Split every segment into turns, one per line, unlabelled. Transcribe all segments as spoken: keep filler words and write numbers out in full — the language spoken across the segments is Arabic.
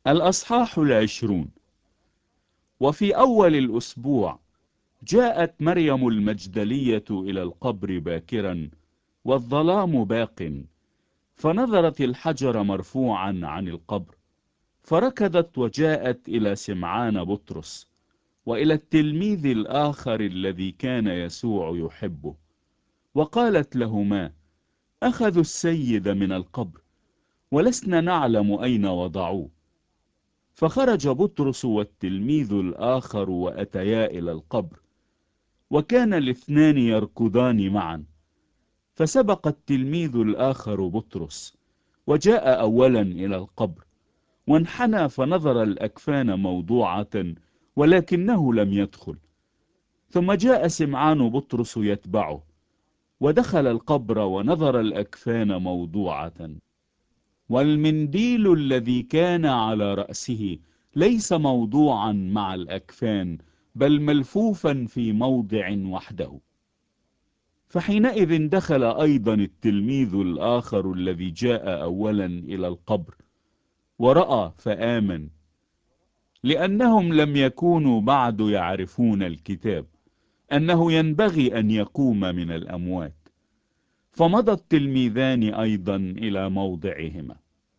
الأصحاح العشرون. وفي أول الأسبوع جاءت مريم المجدلية إلى القبر باكرا والظلام باق، فنظرت الحجر مرفوعا عن القبر، فركضت وجاءت إلى سمعان بطرس وإلى التلميذ الآخر الذي كان يسوع يحبه، وقالت لهما: أخذوا السيد من القبر ولسنا نعلم أين وضعوه. فخرج بطرس والتلميذ الآخر وأتيا إلى القبر، وكان الاثنان يركضان معا. فسبق التلميذ الآخر بطرس وجاء أولا إلى القبر، وانحنى فنظر الأكفان موضوعة، ولكنه لم يدخل. ثم جاء سمعان بطرس يتبعه، ودخل القبر ونظر الأكفان موضوعة، والمنديل الذي كان على رأسه ليس موضوعا مع الأكفان، بل ملفوفا في موضع وحده. فحينئذ دخل أيضا التلميذ الآخر الذي جاء أولا إلى القبر، ورأى فآمن، لأنهم لم يكونوا بعد يعرفون الكتاب أنه ينبغي أن يقوم من الأموات. فمضى التلميذان أيضا إلى موضعهما.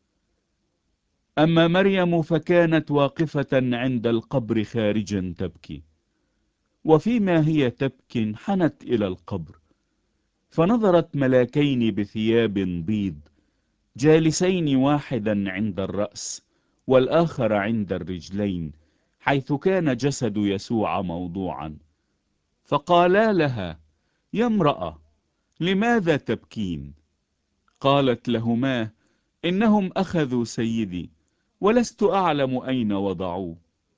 أما مريم فكانت واقفة عند القبر خارجا تبكي. وفيما هي تبكي انحنت إلى القبر، فنظرت ملاكين بثياب بيض جالسين، واحدا عند الرأس والآخر عند الرجلين، حيث كان جسد يسوع موضوعا. فقالا لها: يا امرأة، لماذا تبكين؟ قالت لهما: إنهم أخذوا سيدي ولست أعلم أين وضعوه.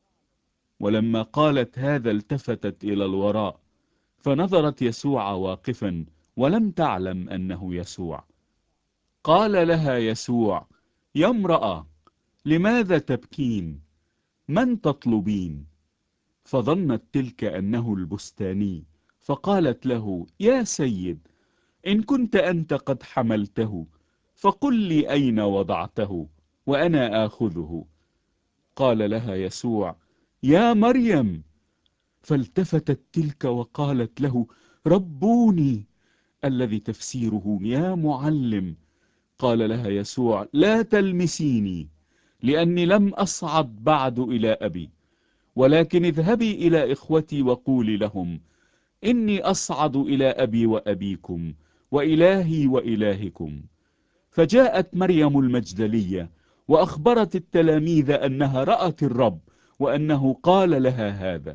ولما قالت هذا التفتت إلى الوراء، فنظرت يسوع واقفا، ولم تعلم أنه يسوع. قال لها يسوع: يا امرأة، لماذا تبكين؟ من تطلبين؟ فظنت تلك أنه البستاني، فقالت له: يا سيد، إن كنت أنت قد حملته فقل لي أين وضعته وأنا آخذه. قال لها يسوع: يا مريم. فالتفتت تلك وقالت له: ربوني، الذي تفسيره يا معلم. قال لها يسوع: لا تلمسيني، لأني لم أصعد بعد إلى أبي، ولكن اذهبي إلى إخوتي وقولي لهم: إني أصعد إلى أبي وأبيكم وإلهي وإلهكم. فجاءت مريم المجدلية وأخبرت التلاميذ أنها رأت الرب، وأنه قال لها هذا.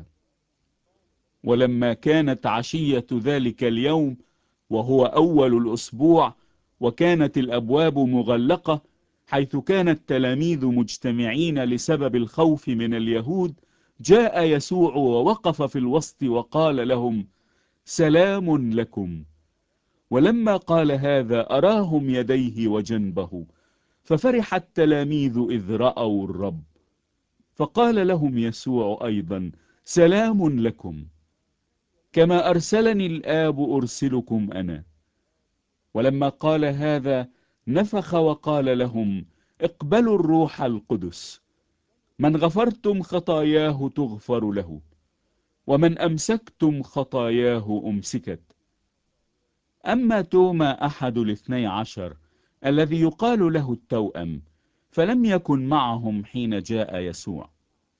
ولما كانت عشية ذلك اليوم، وهو أول الأسبوع، وكانت الأبواب مغلقة، حيث كان التلاميذ مجتمعين لسبب الخوف من اليهود، جاء يسوع ووقف في الوسط وقال لهم: سلام لكم. ولما قال هذا أراهم يديه وجنبه، ففرح التلاميذ إذ رأوا الرب. فقال لهم يسوع أيضا: سلام لكم، كما أرسلني الآب أرسلكم أنا. ولما قال هذا نفخ وقال لهم: اقبلوا الروح القدس. من غفرتم خطاياه تغفر له، ومن أمسكتم خطاياه أمسكت. أما توما أحد الاثني عشر الذي يقال له التوأم، فلم يكن معهم حين جاء يسوع.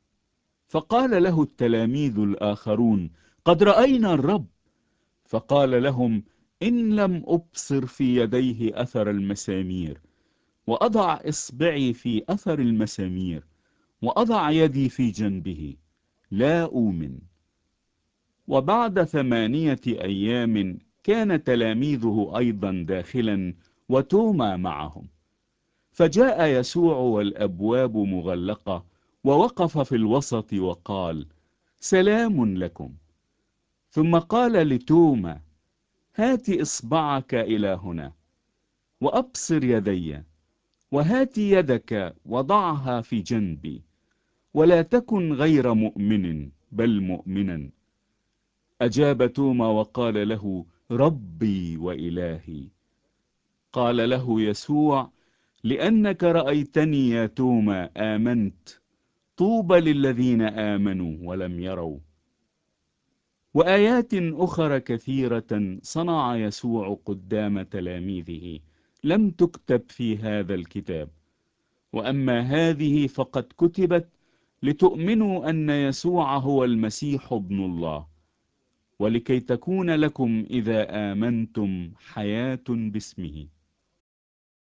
فقال له التلاميذ الآخرون: قد رأينا الرب. فقال لهم: إن لم أبصر في يديه أثر المسامير، وأضع إصبعي في أثر المسامير، وأضع يدي في جنبه، لا أؤمن. وبعد ثمانية أيام كان تلاميذه أيضا داخلا، وتوما معهم. فجاء يسوع والأبواب مغلقة، ووقف في الوسط وقال: سلام لكم. ثم قال لتوما: هات إصبعك إلى هنا، وأبصر يدي، وهات يدك وضعها في جنبي، ولا تكن غير مؤمن بل مؤمنا. أجاب توما وقال له: ربي وإلهي. قال له يسوع: لأنك رأيتني يا توما آمنت. طوبى للذين آمنوا ولم يروا. وآيات أخرى كثيرة صنع يسوع قدام تلاميذه لم تكتب في هذا الكتاب، وأما هذه فقد كتبت لتؤمنوا أن يسوع هو المسيح ابن الله، ولكي تكون لكم إذا آمنتم حياة باسمه.